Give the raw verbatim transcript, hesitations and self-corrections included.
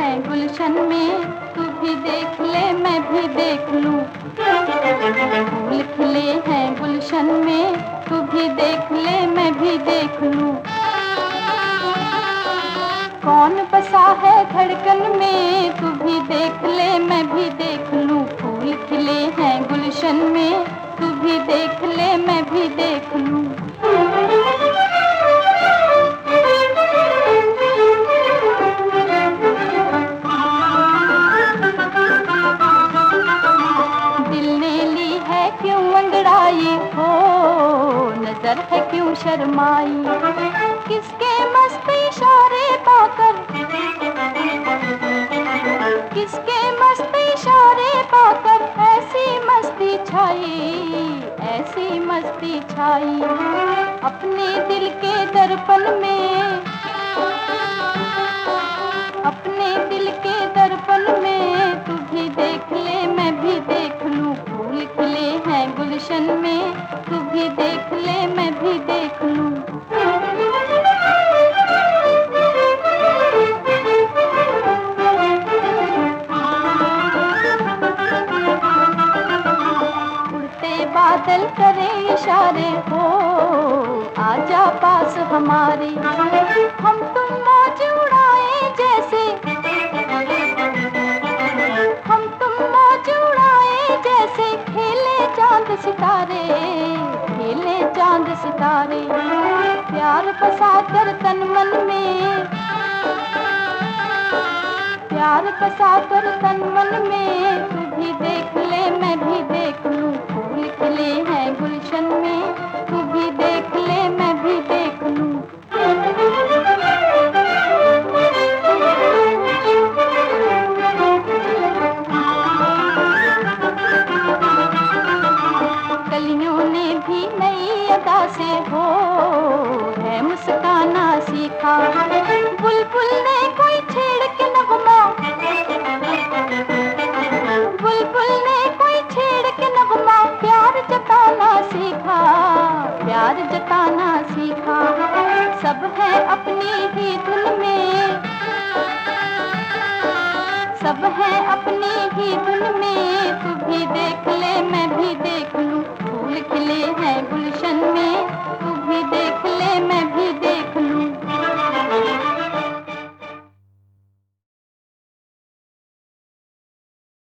हैं गुलशन में, तू भी देख ले मैं भी देख लूं। फूल खिले हैं गुलशन में, तू भी देख ले मैं भी देख लूं। कौन बसा है धड़कन में, तू भी देख ले मैं भी देख लूं। फूल खिले हैं गुलशन में, तू भी देख ले मैं भी देख लूं। दिल ने ली है क्यों अंगड़ाई हो, नजर है क्यों शर्माई। किसके मस्त इशारे पाकर, किसके मस्त इशारे पाकर ऐसी मस्ती छाई, ऐसी मस्ती छाई। अपने दिल के दर्पण में, अपने दिल के दर्पण में, तू भी देख ले मैं भी देख लूं। फूल खिले हैं गुलशन में, तू भी देख ले मैं भी देख लूं। बादल करे इशारे हो, आजा पास हमारे। हम तुम मौज उड़ाए जैसे, हम तुम मौज उड़ाए जैसे, खेले चांद सितारे, खेले चांद सितारे। प्यार बसा कर तन मन में, प्यार बसा कर तन मन में, तू भी देख ले मैं भी देख लूं। फूल खिले हैं गुलशन में, तू भी देख ले मैं भी देख लूं। कलियों ने भी नई अदा से हो है मुस्काना सीखा। बुलबुल ने कोई छेड़ के नगमा, बुलबुल ने कोई छेड़ के नगमा, प्यार जताना सीखा, प्यार जताना सीखा। सब है अपनी ही